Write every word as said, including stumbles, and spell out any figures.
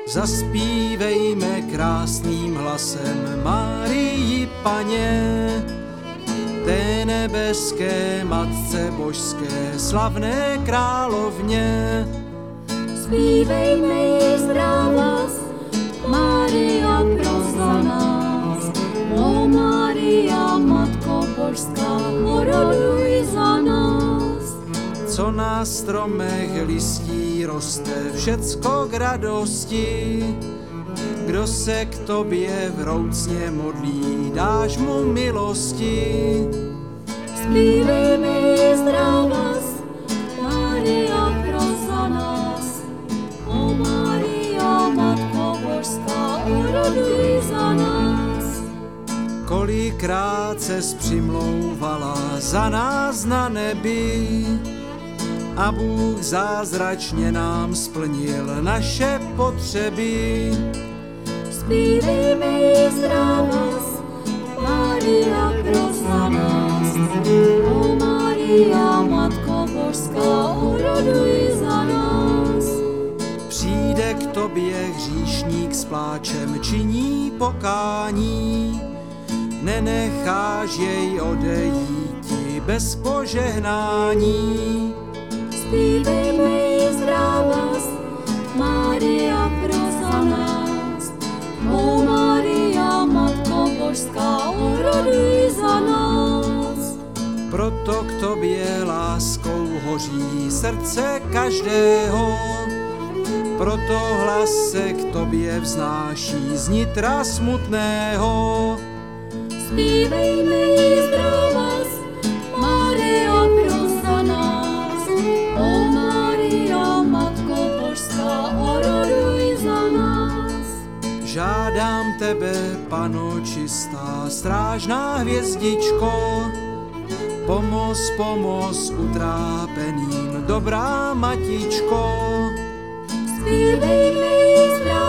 Zaspívejme krásným hlasem Marii Paně, té nebeské Matce Božské, slavné královně. Zpívejme jí zdravás, Maria pros za nás. O Maria, Matko Božská, oroduj za nás. Co na stromech listí roste, všecko k radosti. Kdo se k tobě vroucně modlí, dáš mu milosti. Zpívejme jí zdravás, Maria pros za nás. O Maria, Matko Božská, oroduj za nás. Kolikrát ses přimlouvala za nás na nebi, a Bůh zázračně nám splnil naše potřeby. Zpívejme jí zdravás, Maria pros za nás. O Maria, Matko Božská, oroduj za nás. Přijde k tobě hříšník s pláčem, činí pokání, nenecháš jej odejít bez požehnání. Zpívejme jí zdravás, Maria pros za nás. O Maria, Matko Božská, oroduj za nás. Proto k tobě láskou hoří srdce každého, proto hlas se k tobě vznáší z nitra smutného. Zpívejme jí zdravás, Maria pros za nás. O Maria, Matko Božská, oroduj za nás. Žádám tebe, Pano čistá, strážná hvězdičko, pomoz, pomoz utrápeným, dobrá matičko. Zpívejme jí zdravás,